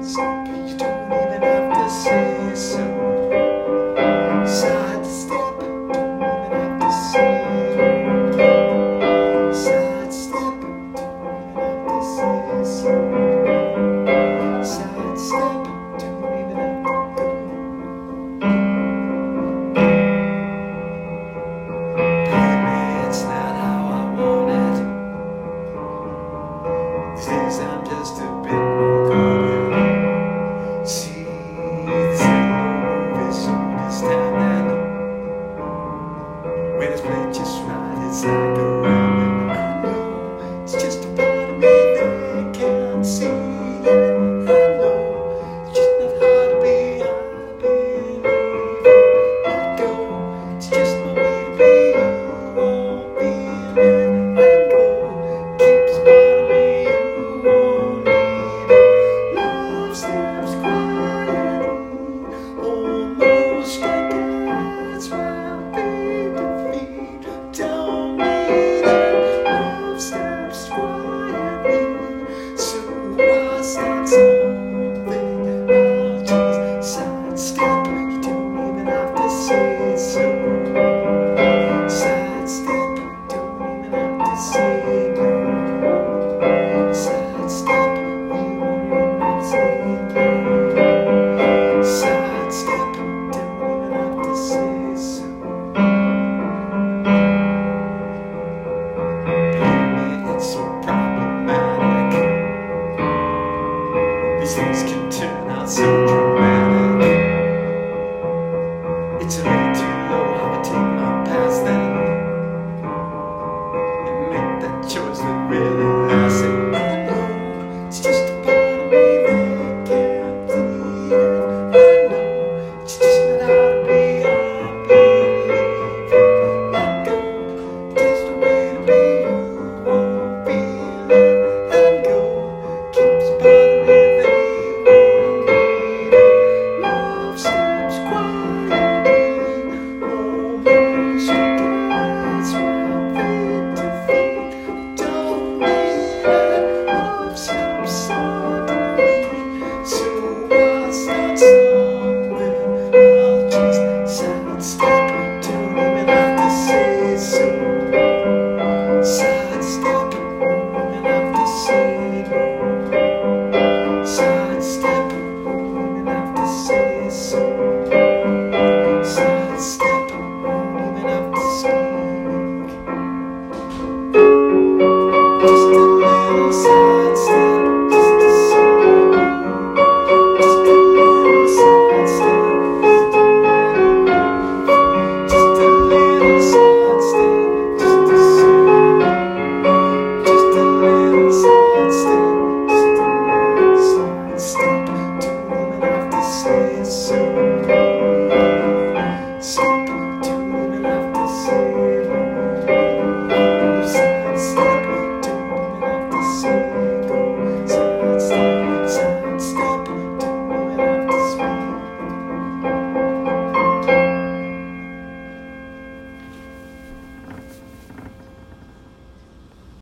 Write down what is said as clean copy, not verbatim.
step, you don't even have to say so. Side step, don't even have to say. Side step, don't even have to say so. Side step, don't even have to go. Baby, it's not how I want it. These days I'm just a bit more guarded. See, this movie soon this time then. When it's played just right, it's like a